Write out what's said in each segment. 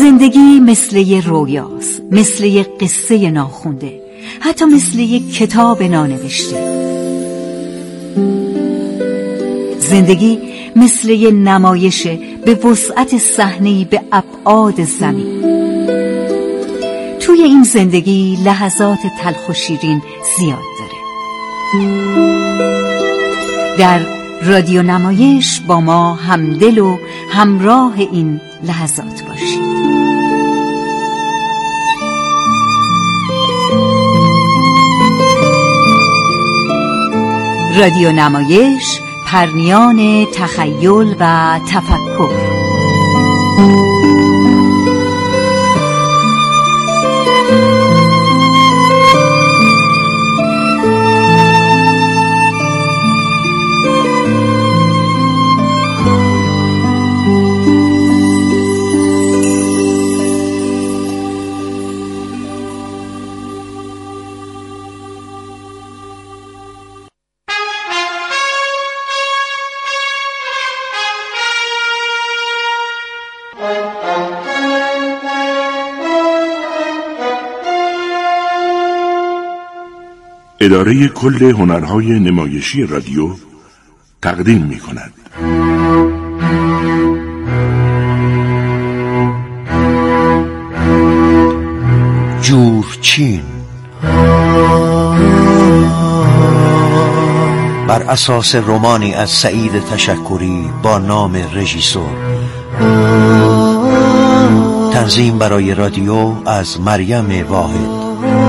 زندگی مثل یه رویاست، مثل یه قصه ناخونده، حتی مثل یه کتاب نانوشته. زندگی مثل یه نمایشه به وسعت صحنه‌ای به ابعاد زمین. توی این زندگی لحظات تلخ و شیرین زیاد داره. در رادیو نمایش با ما همدل و همراه این لحظات باشید. رادیو نمایش، پرنیان تخیل و تفکر. اداره کل هنرهای نمایشی رادیو تقدیم می کند. جورچین بر اساس رمانی از سعید تشکری با نام رژیسور. تنظیم برای رادیو از مریم واحد.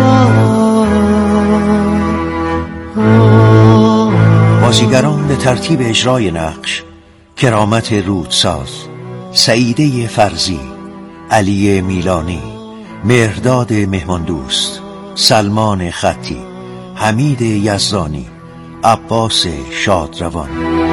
بازیگران به ترتیب اجرای نقش: کرامت رودساز، سعیده فرزی، علی میلانی، مهرداد مهماندوست، سلمان خطی، حمید یزدانی، عباس شادروان.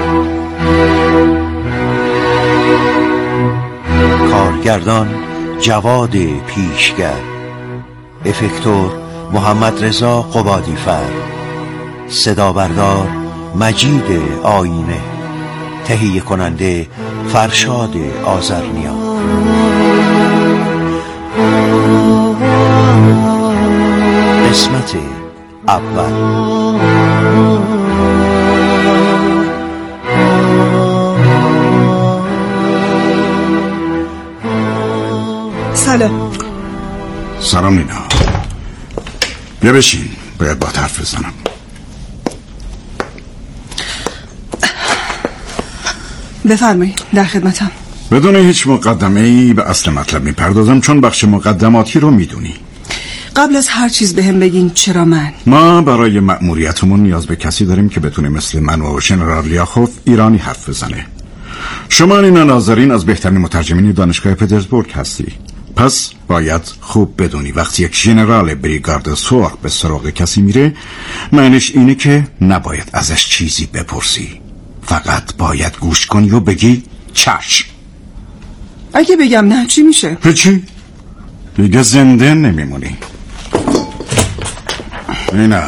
کارگردان جواد پیشگر، افکتور محمد رضا قبادیفر، صدا بردار مجید آینه، تهیه کننده فرشاد آذرنیا. قسمت اول. سلام نینا. بیا بشین، باید با حرف بزنم. بفرمایید، در خدمتم. بدون هیچ مقدمه‌ای به اصل مطلب میپردازم، چون بخش مقدماتی رو میدونی. قبل از هر چیز بهم بگین چرا من؟ ما برای مأموریتمون نیاز به کسی داریم که بتونه مثل من و ژنرال لیاخوف ایرانی حرف بزنه. شما نینا ناظرین از بهترین مترجمین دانشگاه پترزبورگ هستی، پس باید خوب بدونی وقتی یک ژنرال بریگارد سرخ به سراغ کسی میره، معنیش اینه که نباید ازش چیزی بپرسی، فقط باید گوش کنی و بگی چشم. اگه بگم نه چی میشه؟ چی؟ دیگه زنده نمیمونی. نه،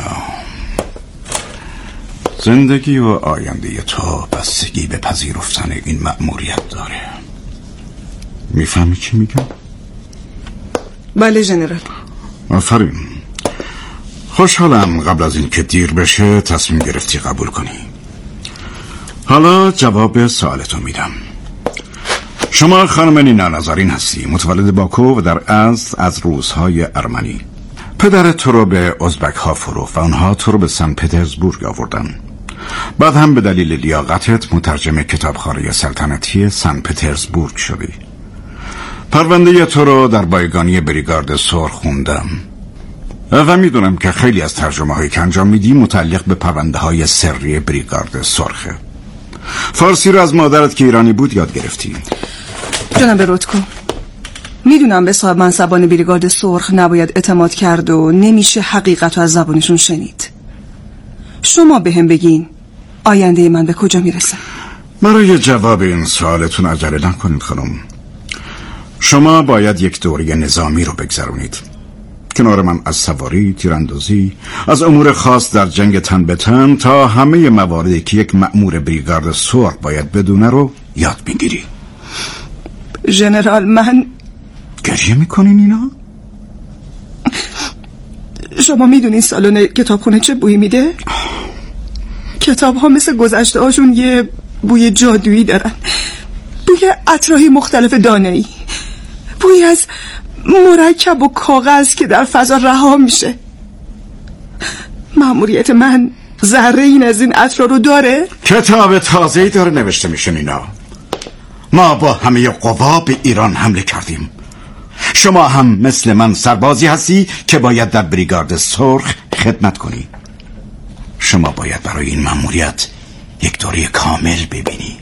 زندگی و آینده تو بستگی به پذیرفتن این مأموریت داره. میفهمی چی میگم؟ بله ژنرال. آفرین. خوشحالم قبل از این که دیر بشه تصمیم گرفتی قبول کنی. حالا جواب سوالتو میدم. شما خانم نینا نازارین هستی، متولد باکو و در اصل از روس‌های ارمنی. پدرت تو رو به ازبک ها فروخت و اونها تو رو به سن پترزبورگ آوردن. بعد هم به دلیل لیاقتت مترجم کتابخانه سلطنتی سن پترزبورگ شدی. پرونده تو رو در بایگانی بریگارد سرخ خوندم و میدونم که خیلی از ترجمه هایی که انجام میدی متعلق به پرونده های سری بریگارد سرخه. فارسی رو از مادرت که ایرانی بود یاد گرفتی. جناب رودکو، میدونم به صاحب منصبان بریگارد سرخ نباید اعتماد کرد و نمیشه حقیقت رو از زبانشون شنید. شما بهم بگین آینده من به کجا میرسه؟ برای جواب این سوالتون عجله نکنید خانم. شما باید یک دوره نظامی رو بگذرونید. کنار من از سواری، تیراندازی، از امور خاص در جنگ تن به تن تا همه مواردی که یک مأمور بریگارد سرخ باید بدونه رو یاد میگیری. ژنرال، من گریه میکنین اینا؟ شما میدونین سالن کتابخونه چه بویی میده؟ کتاب ها مثل گذشته هاشون یه بوی جادویی دارن، بوی عطرهای مختلف دانه‌ای، بوی از مرکب و کاغذ که در فضا رها میشه. مأموریت من ذره این از این عطر رو داره؟ کتاب تازه‌ای داره نوشته میشن اینا. ما با همه قوا به ایران حمله کردیم. شما هم مثل من سربازی هستی که باید در بریگارد سرخ خدمت کنی. شما باید برای این مأموریت یک دوره کامل ببینی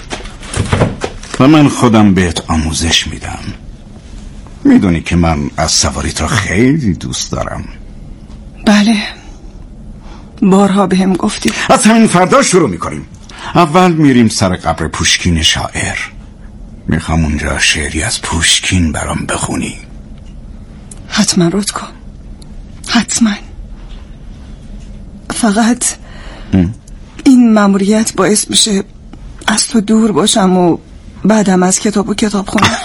و من خودم بهت آموزش میدم. میدونی که من از سواری تو خیلی دوست دارم. بله، بارها به هم گفتی. از همین فردا شروع میکنیم. اول میریم سر قبر پوشکین شاعر. میخوام اونجا شعری از پوشکین برام بخونی. حتما رودکو، حتما. فقط این مأموریت باعث میشه از تو دور باشم و بعدم از کتاب و کتاب خونم.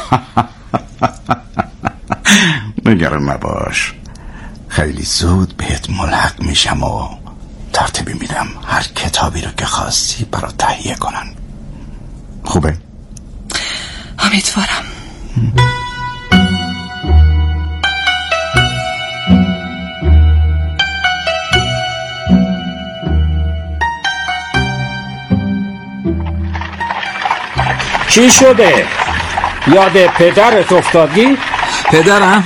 نگران نباش، خیلی زود بهت ملحق میشم و ترتیبی میدم هر کتابی رو که خواستی برات تهیه کنن. خوبه؟ امیدوارم. چی شده؟ یاد پدرت افتادی؟ پدرم؟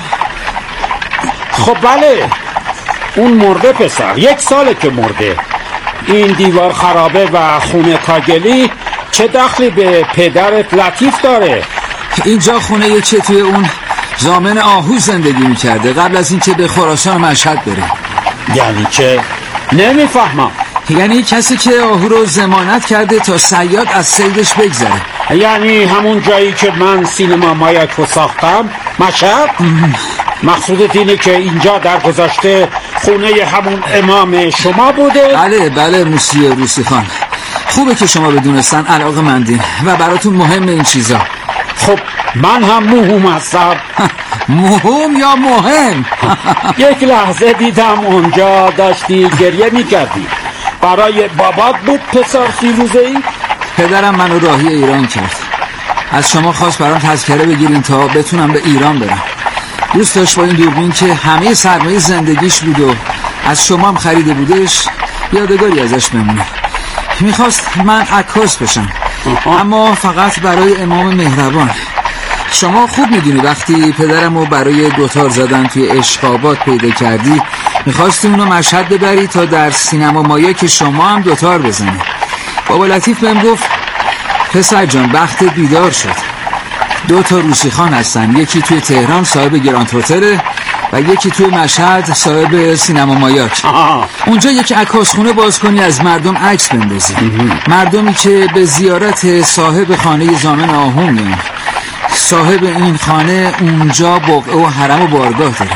خب بله، اون مرده پسر، 1 ساله که مرده. این دیوار خرابه و خونه کاگلی چه دخلی به پدرت لطیف داره؟ اینجا خونه یه که توی اون ضامن آهو زندگی میکرده قبل از اینکه به خراسان مشهد بره. یعنی چه؟ نمیفهمم. یعنی کسی که آهو رو ضمانت کرده تا صیاد از صیدش بگذره. یعنی همون جایی که من سینما مایک رو ساختم، مشهد؟ مقصودت اینه که اینجا در گذشته خونه همون امام شما بوده؟ بله موسیو روسی خان. خوبه که شما بدونستن علاقه مندین و براتون مهمه این چیزا. خب من هم مهم هستم. مهم یا مهم؟ یک لحظه دیدم اونجا داشتی گریه میکردی. برای بابات بود پسر فیروزه‌ای؟ پدرم منو راهی ایران کرد. از شما خواست برام تذکره بگیرین تا بتونم به ایران برم. دوست داشت با این دوربین که همه سرمایه زندگیش بود و از شما هم خریده بودش یادگاری ازش بمونه. میخواست من عکاس بشم، اما فقط برای امام مهربان. شما خوب میدونی وقتی پدرمو برای دوتار زدن توی عشق‌آباد پیدا کردی میخواستی اونو مشهد ببری تا در سینما مایه که شما هم دوتار بزنی. بابا لطیف بهم گفت پسر جان وقت بیدار شد. 2 روسی خان هستن، یکی توی تهران صاحب گراند هتل و یکی توی مشهد صاحب سینما مایاک. اونجا یک عکاسخونه باز کنی از مردم عکس بندازی. مردمی که به زیارت صاحب خانه ضامن آهو میان. صاحب این خانه اونجا بقعه و حرم و بارگاه داره.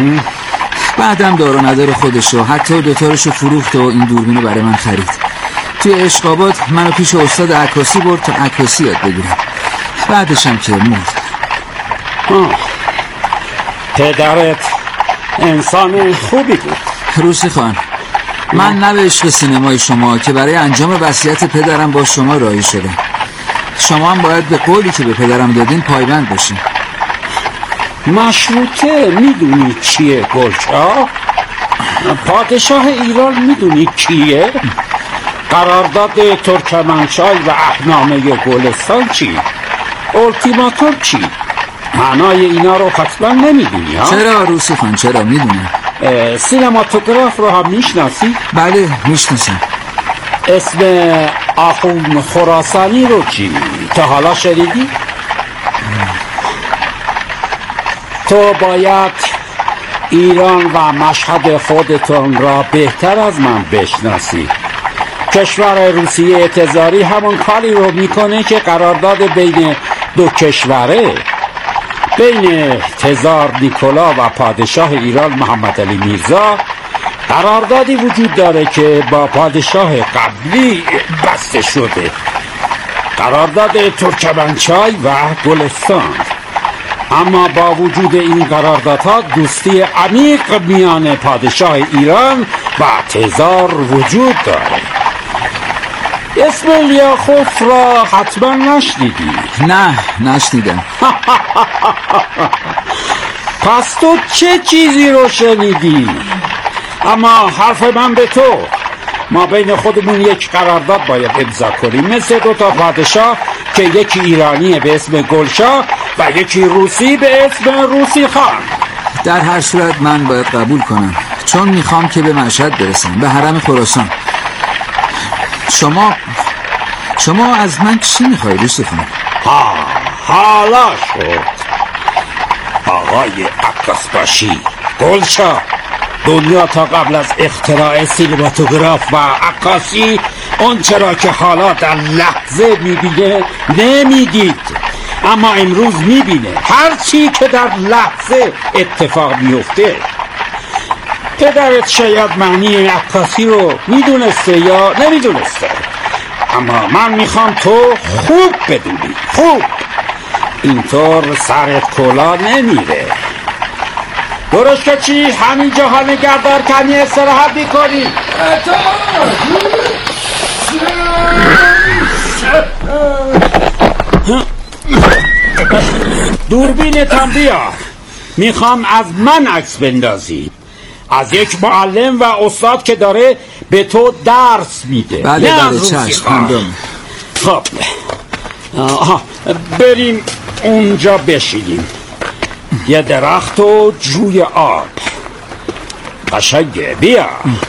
بعدم دار و ندار خودشو حتی 2 رو فروخت و این دوربینو برای من خرید. توی عشق‌آباد منو پیش استاد عکاسی برد تا عکاسی یاد بگیرم. بعدش هم که مرد. پدرت انسان خوبی بود. روسی خان، من نه به عشق سینمای شما که برای انجام وصیت پدرم با شما راهی شدم. شما هم باید به قولی که به پدرم دادین پایبند باشین. مشروطه میدونی چیه گلچا؟ پادشاه ایران میدونی کیه؟ قرارداد ترکمنچای و اهنامه گلستان چی؟ اولتیماتوم چی؟ معنای اینا رو حتما نمیدونی ها؟ چرا روسی خان، چرا میدونم. سینماتوگراف رو هم میشناسی؟ بله میشناسم. اسم آخوند خراسانی رو چی؟ تا حالا شنیدی؟ تو باید ایران و مشهد خودتون را بهتر از من بشناسی. کشور روسیه تزاری همون کاری رو میکنه که قرارداد بین 2 کشوره، بین تزار نیکولا و پادشاه ایران محمد علی میرزا قراردادی وجود داره که با پادشاه قبلی بسته شده، قرارداد ترکمنچای و گلستان. اما با وجود این قراردادها دوستی عمیق میان پادشاه ایران و تزار وجود داره. اسم لیاخوف را حتما نشنیدی؟ نه نشنیدم. پس تو چه چیزی رو شنیدی؟ اما حرف من به تو، ما بین خودمون یک قرارداد باید امضا کنیم، مثل 2 پادشاه که یکی ایرانی به اسم گلشاه و یکی روسی به اسم روسی خان. در هر صورت من باید قبول کنم، چون میخوام که به مشهد برسم، به حرم خراسان. شما از من چی میخوای روسی خان؟ حالا شد. آقای عکاسباشی، گلشاه، دنیا تا قبل از اختراع سینماتوگراف و عکاسی اون چرا که حالا در لحظه میبینه نمیدید، اما امروز میبینه هر چی که در لحظه اتفاق میفته. پدرت شاید معنی عکاسی رو میدونسته یا نمیدونسته، اما من میخوام تو خوب بدونی، خوب. اینطور سرت کلا نمیره. درست که چی؟ همینجا ها نگردار کنی استراحت میکنی. دوربینتم بیار، میخوام از من عکس بندازی، از یک معلم و استاد که داره به تو درس میده. بله چشم. خب بریم اونجا بشینیم، یه درخت و جوی آب قشنگه. بیا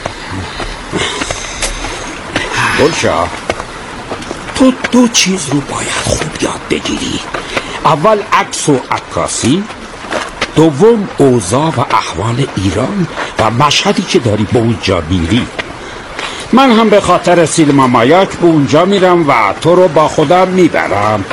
گلشاه، تو 2 چیز رو باید خوب یاد بگیری. اول عکس و عکاسی، دوم اوضاع و احوال ایران و مشهدی که داری به اونجا میری. من هم به خاطر سینما مایاک به اونجا میرم و تو رو با خودم میبرم.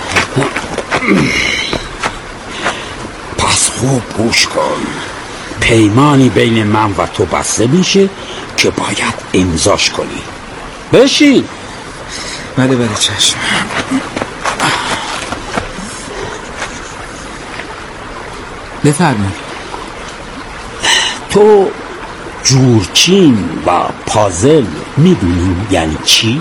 پس خوب گوش کن، پیمانی بین من و تو بسته میشه که باید امضاش کنی. بشین. بله چشم. بفرمایید. تو جورچین و پازل میدونی یعنی چی؟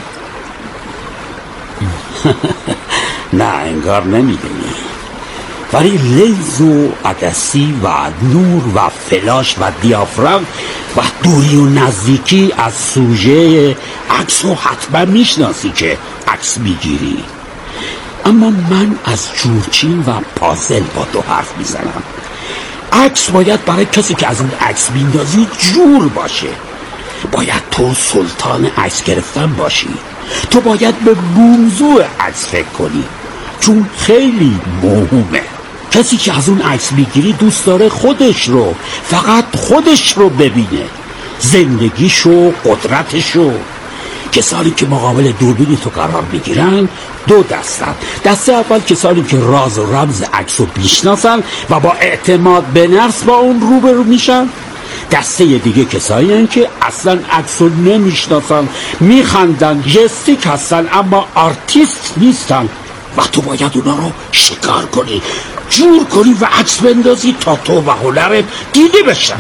نه انگار نمیدونی، ولی لنز و عدسی و نور و فلاش و دیافراگم و دوری و نزدیکی از سوژه عکس رو حتما میشناسی که عکس میگیری. اما من از جورچین و پازل با تو حرف میزنم. عکس باید برای کسی که از اون عکس میندازی جور باشه. باید تو سلطان عکس گرفتن باشی. تو باید به موضوع عکس فکر کنی، چون خیلی مهمه. کسی که از اون عکس میگیری دوست داره خودش رو، فقط خودش رو ببینه، زندگیشو، قدرتشو. کسانی که مقابل دوربین تو قرار میگیرن 2 دستن. دسته اول کسانی که راز و رمز عکس رو میشناسن و با اعتماد به نفس با اون روبرو میشن. دسته دیگه کسایی هستن که اصلا عکس رو نمیشناسن، میخندن، جستیک هستن اما آرتیست نیستن و تو باید اونا رو شکار کنی، جور کنی و عکس بندازی تا تو و هنرت دیده بشن.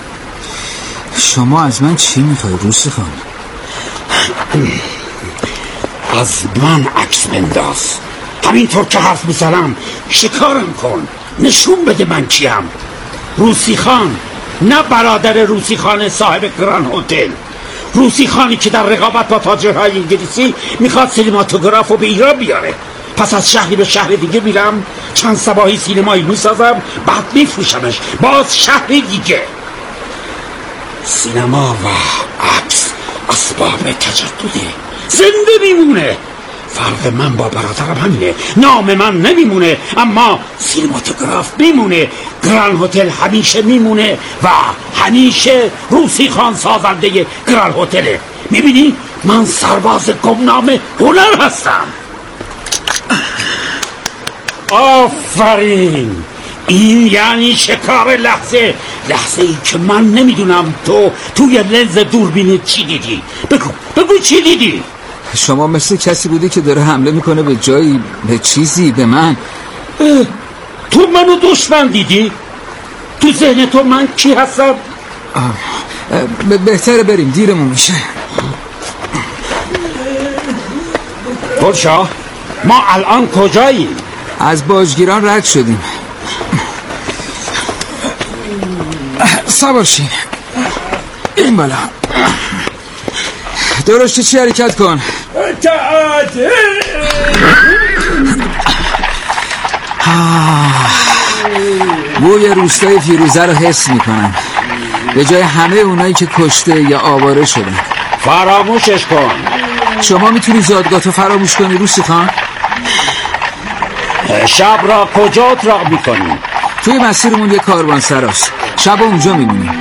شما از من چی میخوای روسی خان؟ از من عکس بنداز، همینطور که حرف میزنم شکارم کن، نشون بده من کیم. روسی خان، نه برادر روسی خان صاحب گران هتل. روسی خانی که در رقابت با تاجرهای انگلیسی میخواد سینماتوگراف رو به ایران بیاره. پس از شهری به شهر دیگه میرم، چند صباحی سینمایی میسازم، بعد میفروشمش باز شهر دیگه. سینما و عکس اسباب تجدده، زنده میمونه. فرق من با برادرم همینه، نام من نمیمونه اما سینماتوگراف میمونه. گران هتل همیشه میمونه و همیشه روسی خان سازنده گران هتله. میبینی من سرباز گمنام هنر هستم. آفرین، این یعنی شکار لحظه ای که من نمیدونم تو توی لنز دوربین چی دیدی. بگو چی دیدی؟ شما مثل کسی بودی که داره حمله میکنه به جایی، به چیزی، به من. تو منو دشمن دیدی؟ تو ذهن تو من کی هستم؟ بهتره بریم، دیرمون میشه. پادشاه ما الان کجاییم؟ از باجگیران رد شدیم. سوارشین این بالا. درشتی چی حرکت کن. بوی روستای فیروزه رو حس میکنم، به جای همه اونایی که کشته یا آواره شدن. فراموشش کن. شما میتونی زادگاهتو فراموش کنی روستی خان؟ شب را کجا اتراق میکنی؟ توی مسیرمون یه کاروان سراست، شب اونجا میمونیم.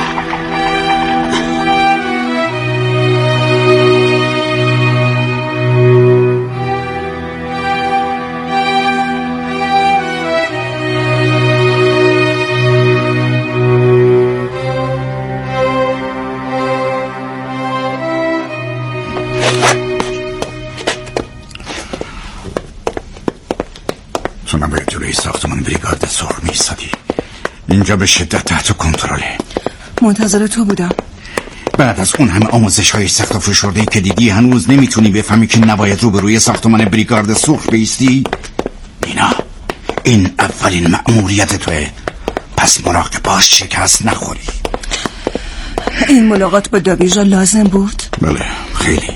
تو نباید جلوی ساختمان بریگارد سرخ میستادی. اینجا به شدت تحت کنترله. منتظر تو بودم. بعد از اون همه آموزش های سخت و فشرده‌ای که دیدی هنوز نمیتونی بفهمی که نباید روبروی ساختمان بریگارد سرخ بیستی؟ نینا، این اولین مأموریت توه، پس مراقب باش شکست نخوری. این ملاقات با داویژا لازم بود؟ بله خیلی.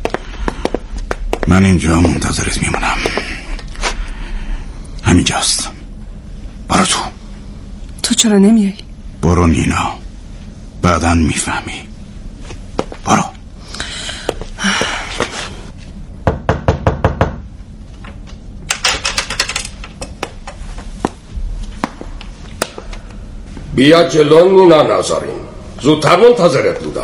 من اینجا منتظرت میمونم. همینجاست. برو تو چرا نمیای؟ برو نینا، بعداً میفهمی. برو. بیا جلو نینا نازارین، زودتر منتظرت بودم.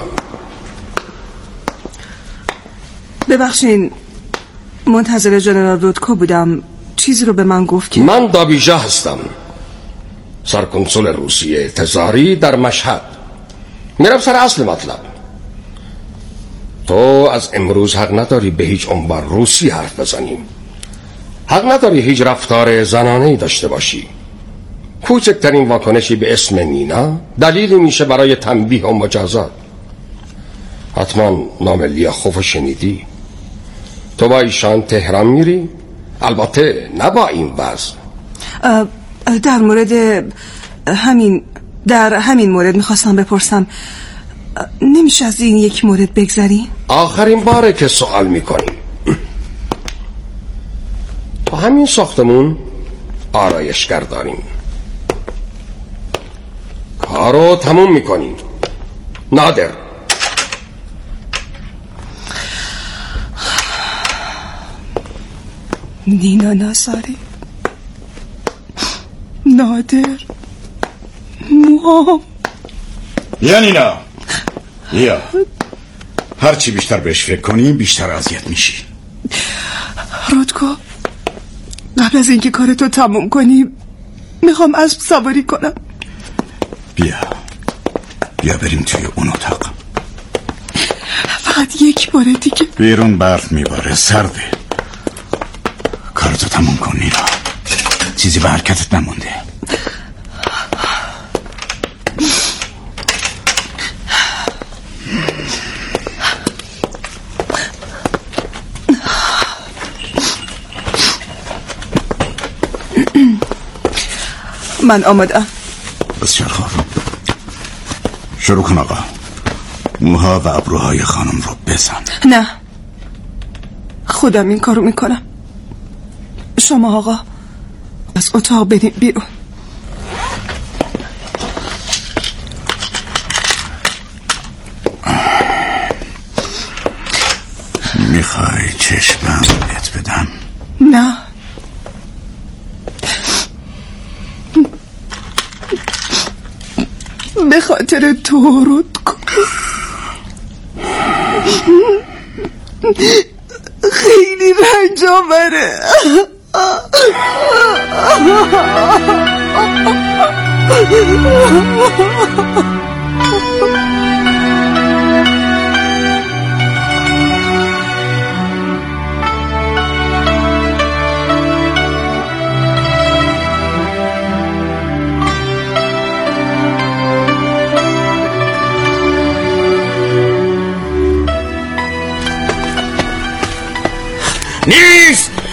ببخشین، منتظر جنرال رودکو بودم. چیزی رو به من گفت که من داویژا هستم، سرکنسول روسیه تزاری در مشهد. میرم سر اصل مطلب. تو از امروز حق نداری به هیچ عنوان روسی حرف بزنیم. حق نداری هیچ رفتار زنانه‌ای داشته باشی. کوچکترین واکنشی به اسم نینا دلیلی میشه برای تنبیه و مجازات. حتما نام لیاخوف شنیدی. تو با ایشان تهران میری؟ البته نه با این وضع. در مورد همین مورد میخواستم بپرسم، نمیشه از این یک مورد بگذری؟ آخرین باره که سوال میکنیم. تو همین ساختمون آرایشگر داریم، کارو تموم میکنیم. نادر، نینا نازاری، نادر، موهام. یا نینا، یا هرچی بیشتر بهش فکر کنی بیشتر اذیت میشی. رودکو، قبل از اینکه کارتو تموم کنی میخوام اسب سواری کنم. بیا بریم توی اون اتاق. فقط یک بار دیگه. بیرون برف میباره، سرده. کارتو تموم کن نینا، چیزی به حرکتت نمونده. من آمادم. بسیار خوب، شروع کن آقا. موها و ابروهای خانم رو بزن. نه، خودم این کارو میکنم. شما آقا از اتاق بریم بیرون. میخوای چشمم بهت بدم؟ نه، به خاطر تو رودکو، خیلی رنج آوره.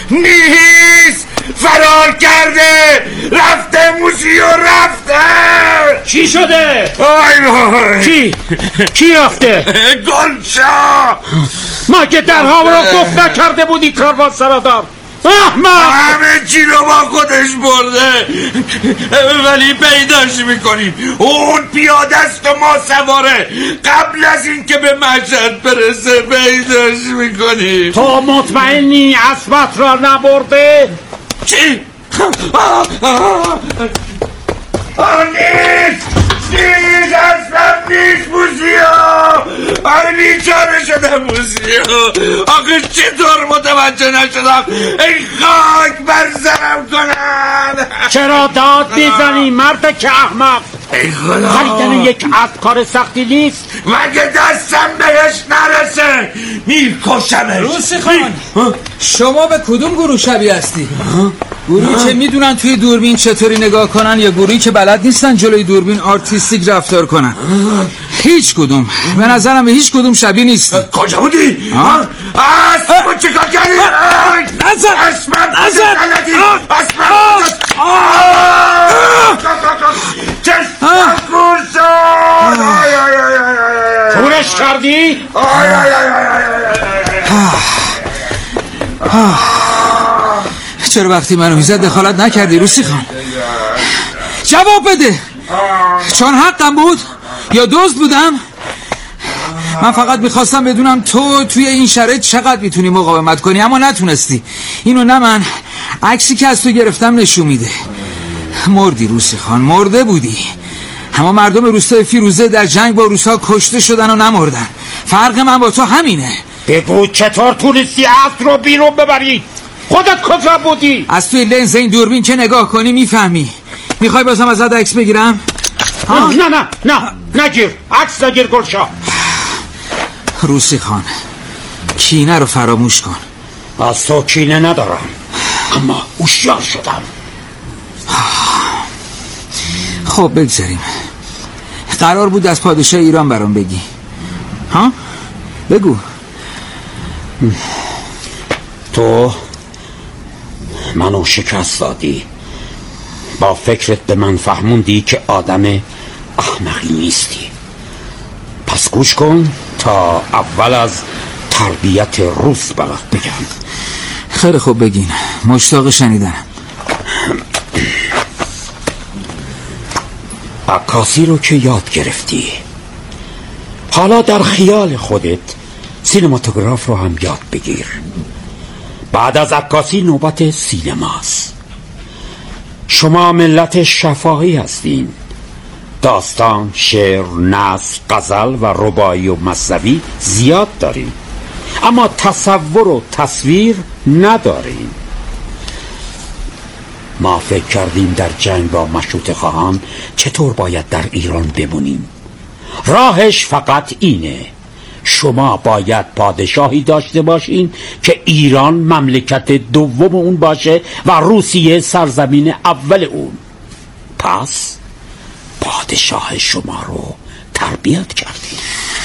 نیست، فرار کرده، رفته موشیو رفته. چی شده؟ آی وای کی رفته؟ گلشا. مگه درها رو گفت نکرده بودی کاروان سرادار؟ احمق، همه چی رو با خودش برده، ولی پیداش میکنیم. اون پیاده است و ما سواره. قبل از این که به مشهد برسه پیداش میکنیم. تو مطمئنی اسبت را نبرده؟ چی؟ نیست اصلا نیست موسیو. بیچاره شدم موسیو. آخه چطور متوجه نشدم این خاک بر سرم کنن؟ چرا داد میزنی مرد که احمق؟ ای خدا، خریدن یک اسب کار سختی نیست. مگه دستم بهش نرسه میکشمش. روسی خان، شما به کدوم گروه شبیه هستی؟ گروهی که میدونن توی دوربین چطوری نگاه کنن یا گروهی که بلد نیستن جلوی دوربین آرتیستیک رفتار کنن؟ هیچ کدوم. به نظرم به هیچ کدوم شبیه نیستی. کجا بودی؟ اسب چه کار کردی؟ نزن کورش کردی؟ چرا وقتی منو میزد دخالت نکردی روسی خان؟ جواب بده. چون حقم بود یا دزد بودم؟ من فقط میخواستم بدونم تو توی این شرایط چقدر میتونی مقاومت کنی، اما نتونستی. اینو نه من، عکسی که از تو گرفتم نشون میده. مردی روسی خان، مرده بودی. اما مردم روستای فیروزه در جنگ با روس‌ها کشته شدن و نمردن. فرق من با تو همینه. بگو چطور تونستی اسب رو بیرون ببری؟ خودت کجا بودی؟ از توی لنز این دوربین که نگاه کنی میفهمی. میخوای بازم ازت عکس بگیرم؟ نه نگیر، عکس نگیر گلشا. روسی خان، کینه رو فراموش کن. از تو کینه ندارم، اما هوشیار شدم. خب بگذاریم. قرار بود از پادشاه ایران برام بگی. ها؟ بگو. تو منو شکست دادی. با فکرت به من فهموندی که آدم احمقی نیستی. پس گوش کن تا اول از تربیت روس برات بگم. خیلی خوب بگین، مشتاق شنیدنم. عکاسی رو که یاد گرفتی، حالا در خیال خودت سینماتوگراف رو هم یاد بگیر. بعد از عکاسی نوبت سینماست. شما ملت شفاهی هستین. داستان، شعر، نثر، غزل و رباعی و مثنوی زیاد دارین، اما تصور و تصویر ندارین. ما فکر کردیم در جنگ با مشروطه خواهان چطور باید در ایران بمونیم. راهش فقط اینه: شما باید پادشاهی داشته باشین که ایران مملکت دوم اون باشه و روسیه سرزمین اول اون. پس پادشاه شما رو تربیت کردیم.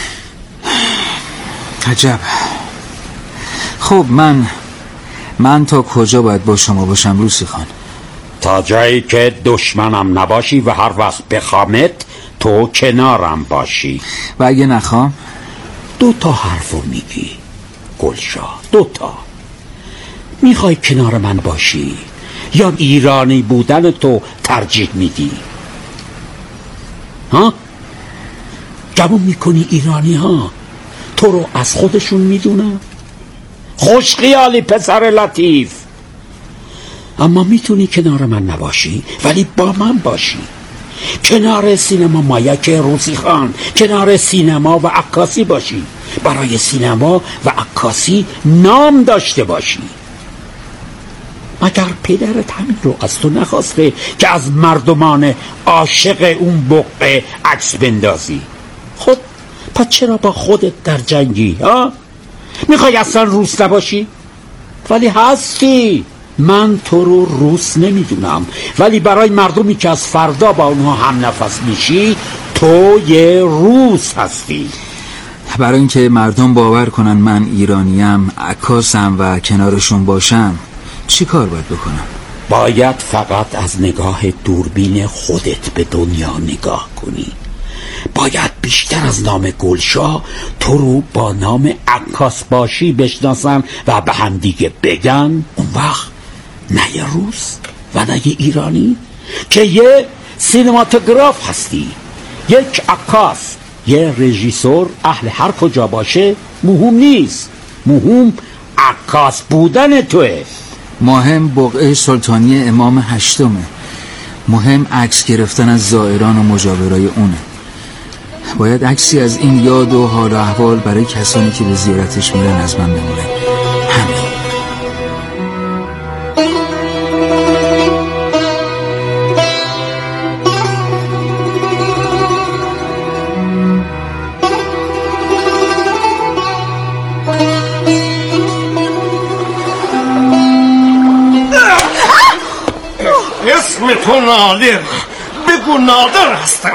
عجب. خب من تا کجا باید با شما باشم روسی خان؟ تا جایی که دشمنم نباشی و هر وقت بخوامت تو کنارم باشی. و اگه نخوام؟ 2 حرفو میگی گلشا، 2. میخوای کنار من باشی یا ایرانی بودن تو ترجیح میدی؟ ها؟ گمون میکنی ایرانی ها تو رو از خودشون میدونن؟ خوش خیالی پسر لطیف. اما میتونی کنار من نباشی ولی با من باشی. کنار سینما مایک روسی خان، کنار سینما و عکاسی باشی. برای سینما و عکاسی نام داشته باشی. مگر پدرت همین رو از تو نخواسته که از مردمان عاشق اون بقعه عکس بندازی؟ خب پس چرا با خودت در جنگی؟ ها؟ میخوای اصلا روس نباشی؟ ولی هستی. من تو رو روس نمیدونم، ولی برای مردمی که از فردا با اونها هم نفس میشی تو یه روس هستی. برای اینکه مردم باور کنن من ایرانیم، عکاسم و کنارشون باشم چی کار باید بکنم؟ باید فقط از نگاه دوربین خودت به دنیا نگاه کنی. باید بیشتر از نام گلشاه تو رو با نام عکاس باشی بشناسن و به هم دیگه بگن. اون وقت نه یه روس و نه یه ایرانی که یه سینماتوگراف هستی، یک عکاس، یه رژیسور. اهل هر کجا باشه مهم نیست، مهم عکاس بودن توه. مهم بقعه سلطانی امام هشتمه، مهم عکس گرفتن از زائران و مجاورای اونه. باید عکسی از این یاد و حال و احوال برای کسانی که به زیارتش میرن از من بمونه. همین. اسم تو نادر، بگو نادر هستم.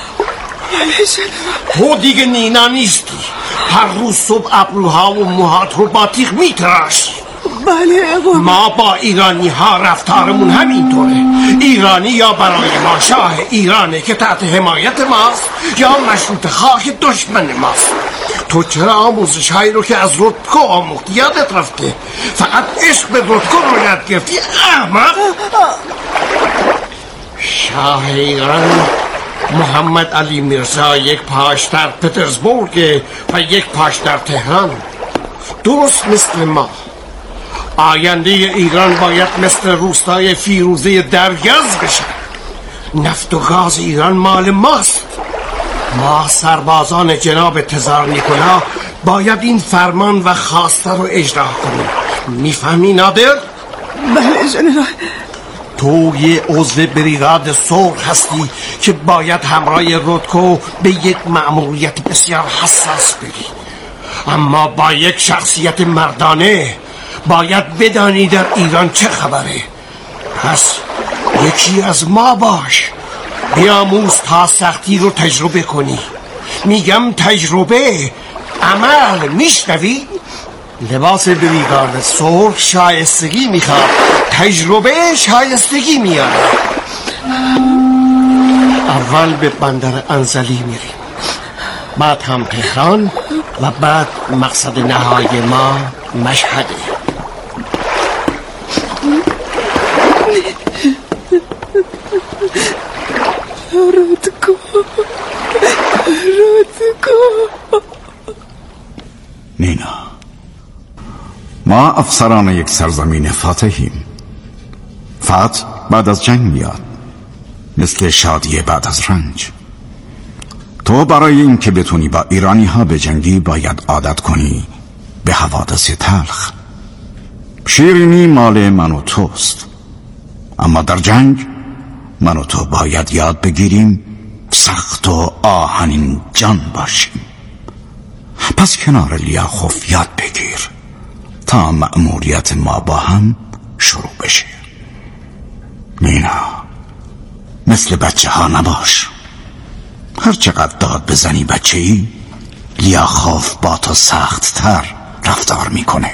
تو دیگه نینا نیستی. هر روز صبح ابروها و موهات رو با تیغ میتراشی. بله اقا. ما با ایرانی ها رفتارمون همینطوره. ایرانی یا برای ما شاه ایرانه که تحت حمایت ماست، یا مشروط خواه دشمن ماست. تو چرا آموزش هایی رو که از رودکو آموختی یادت رفته؟ فقط عشق به رودکو رو یاد گرفتی احمق. شاه ایران محمد علی میرزا یک پاش در پترزبورگ و یک پاش در تهران. درست مثل ما. آینده ایران باید مثل روستای فیروزه درگز بشه. نفت و گاز ایران مال ماست. ما سربازان جناب تزار نیکولا باید این فرمان و خواسته رو اجرا کنیم. میفهمی نادر؟ بله جنرال. تو یه عضو بریگاد سرخ هستی که باید همراه رودکو به یک مأموریت بسیار حساس بری، اما با یک شخصیت مردانه. باید بدانی در ایران چه خبره. پس یکی از ما باش، بیاموز تا سختی رو تجربه کنی. میگم تجربه، عمل. میشنوی؟ لباس بریگاد سرخ شایستگی میخواد، تجربه شایستگی میاره. اول به بندر انزلی میریم، بعد هم تهران و بعد مقصد نهایی ما مشهده. رودکو. نینا، ما افسران یک سرزمین فاتحیم. فتح بعد از جنگ میاد، مثل شادی بعد از رنج. تو برای این که بتونی با ایرانی ها به جنگی باید عادت کنی به حوادث تلخ. شیرینی مال من و توست، اما در جنگ من و تو باید یاد بگیریم سخت و آهنین جان باشیم. پس کنار لیاخوف یاد بگیر تا مأموریت ما با هم شروع بشه. نینا، مثل بچه ها نباش. هر چقدر داد بزنی بچه‌ای، لیاخوف با تو سخت تر رفتار میکنه.